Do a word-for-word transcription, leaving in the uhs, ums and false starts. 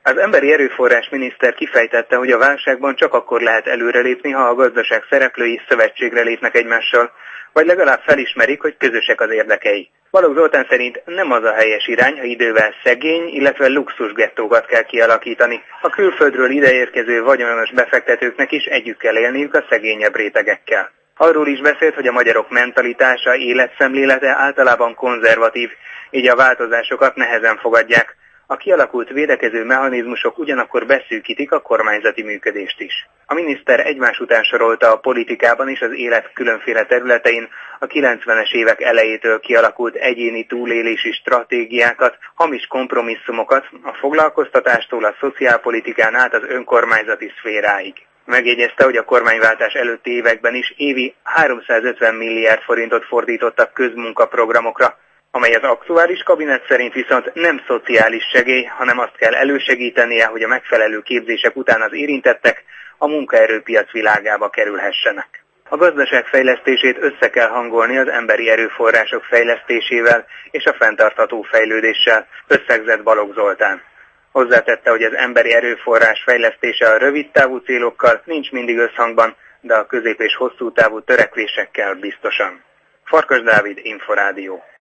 Az emberi erőforrás miniszter kifejtette, hogy a válságban csak akkor lehet előrelépni, ha a gazdaság szereplői szövetségre lépnek egymással, vagy legalább felismerik, hogy közösek az érdekei. Balogh Zoltán szerint nem az a helyes irány, ha idővel szegény, illetve luxus gettókat kell kialakítani. A külföldről ideérkező vagyonos befektetőknek is együtt kell élniük a szegényebb rétegekkel. Arról is beszélt, hogy a magyarok mentalitása, életszemlélete általában konzervatív, így a változásokat nehezen fogadják. A kialakult védekező mechanizmusok ugyanakkor beszűkítik a kormányzati működést is. A miniszter egymás után sorolta a politikában és az élet különféle területein a kilencvenes évek elejétől kialakult egyéni túlélési stratégiákat, hamis kompromisszumokat, a foglalkoztatástól a szociálpolitikán át az önkormányzati szféráig. Megjegyezte, hogy a kormányváltás előtti években is évi háromszázötven milliárd forintot fordítottak közmunkaprogramokra, amely az aktuális kabinet szerint viszont nem szociális segély, hanem azt kell elősegítenie, hogy a megfelelő képzések után az érintettek a munkaerőpiac világába kerülhessenek. A gazdaság fejlesztését össze kell hangolni az emberi erőforrások fejlesztésével és a fenntartható fejlődéssel, összegzett Balogh Zoltán. Hozzátette, hogy az emberi erőforrás fejlesztése a rövid távú célokkal nincs mindig összhangban, de a közép- és hosszú távú törekvésekkel biztosan. Farkas Dávid, Inforádió.